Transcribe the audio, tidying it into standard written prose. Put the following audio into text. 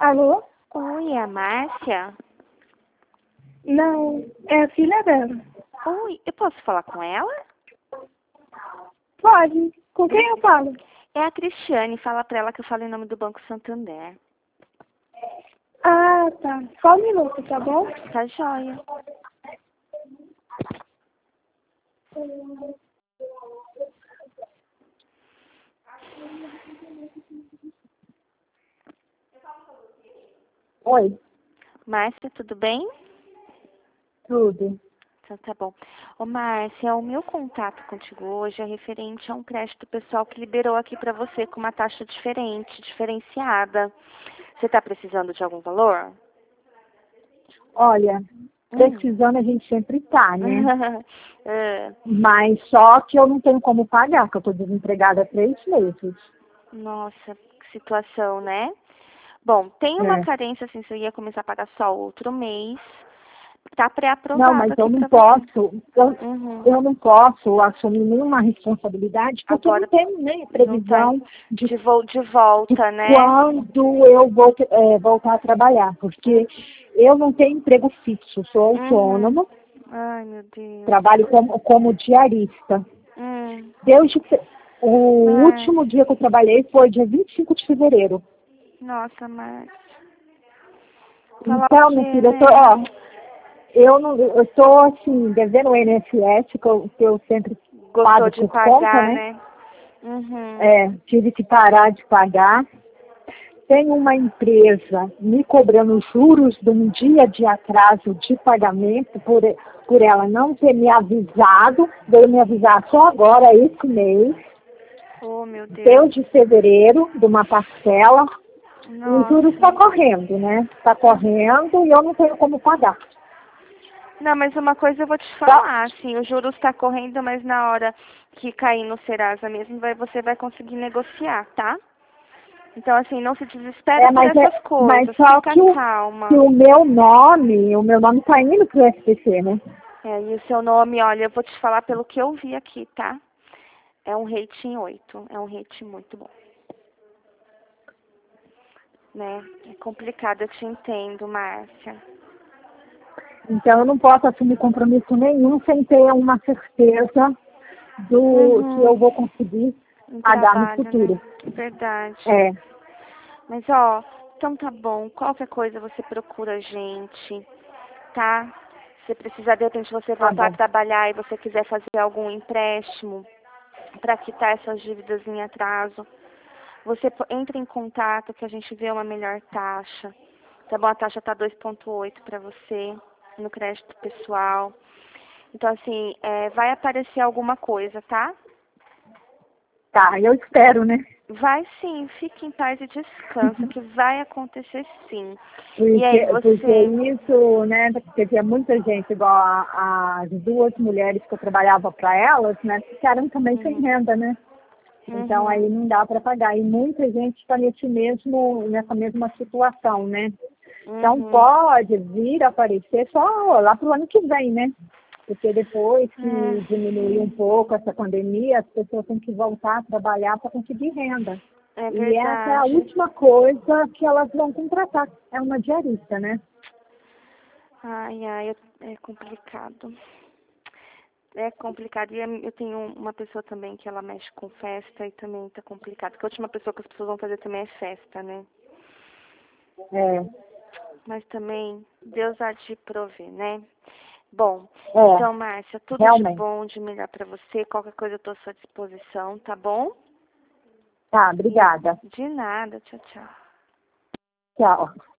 Alô? Oi, é a Márcia? Não, é a filha dela. Oi, eu posso falar com ela? Pode. Com quem eu falo? É a Cristiane, fala pra ela que eu falo em nome do Banco Santander. Ah, tá. Só um minuto, tá bom? Tá joia. Oi, Márcia, tudo bem? tudo. Então tá bom. Ô Márcia, o meu contato contigo hoje é referente a um crédito pessoal que liberou aqui pra você com uma taxa diferente, diferenciada. Você tá precisando de algum valor? Olha, Hum. precisando a gente sempre tá, né? É. Mas só que eu não tenho como pagar, porque eu tô desempregada há 3 meses. Nossa, que situação, né? Bom, tem uma É. carência, assim, você ia começar a pagar só outro mês. Tá Não, pré-aprovado mas eu aqui não pra você. posso, eu, Uhum. eu não posso assumir nenhuma responsabilidade, porque eu não Agora tenho nem não tá previsão de de de volta, né? quando eu vou voltar a trabalhar, porque eu não tenho emprego fixo, sou Uhum. autônoma, Ai, meu Deus. trabalho como diarista. Hum. Desde o Mas, último dia que eu trabalhei foi dia 25 de fevereiro. nossa, mas falar o Então, minha quê, filha, né? eu tô assim, devendo o INSS, que eu sempre Gostou pago de por conta, pagar, né? né? Uhum. Tive que parar de pagar. Tem uma empresa me cobrando juros de um dia de atraso de pagamento por ela não ter me avisado, veio me avisar só agora, esse mês, Oh, meu deu Deus. de fevereiro, de uma parcela, e o juros está Nossa. correndo, né? Está correndo e eu não tenho como pagar. Não, mas uma coisa eu vou te Tá? falar, assim, o juros está correndo, mas na hora que cair no Serasa mesmo, você vai conseguir negociar, tá? Então, assim, não se desespera por essas Mas coisas, só fica que calma. o meu nome está indo para o SPC, né? É, e o seu nome, olha, eu vou te falar pelo que eu vi aqui, tá? É um rating 8, é um rating muito bom, né? É complicado, eu te entendo, Márcia. Então eu não posso assumir compromisso nenhum sem ter uma certeza do que eu Uhum. vou conseguir Um pagar no trabalho, né? futuro. Verdade. É, Mas, ó, então tá bom. Qualquer coisa você procura a gente, tá? Se precisar, de repente, você tá voltar a bom. trabalhar e você quiser fazer algum empréstimo para quitar essas dívidas em atraso, você entra em contato que a gente vê uma melhor taxa. Tá bom? A taxa tá 2,8 para você no crédito pessoal. Então, assim, vai aparecer alguma coisa, tá? Tá, eu espero, né? Vai sim, fique em paz e descansa, que vai acontecer sim. E aí, Porque você. isso, né? Porque tinha muita gente, igual as duas mulheres que eu trabalhava para elas, né? Ficaram também sem Uhum, renda, né? Então aí uhum, não dá para pagar. E muita gente está nessa mesma situação, né? Então uhum. pode vir a aparecer só lá para o ano que vem, né? Porque depois que diminuir um pouco essa pandemia, as pessoas têm que voltar a trabalhar para conseguir renda. É E essa é a verdade. última coisa que elas vão contratar. É uma diarista, né? Ai, ai, é complicado. É complicado. E eu tenho uma pessoa também que ela mexe com festa e também tá complicado. Porque a última pessoa que as pessoas vão fazer também é festa, né? É, Mas também Deus há de prover, né? Bom, é, então, Márcia, tudo de realmente. bom, de melhor pra você. Qualquer coisa eu tô à sua disposição, tá bom? Tá, E obrigada. de nada. Tchau, tchau. Tchau.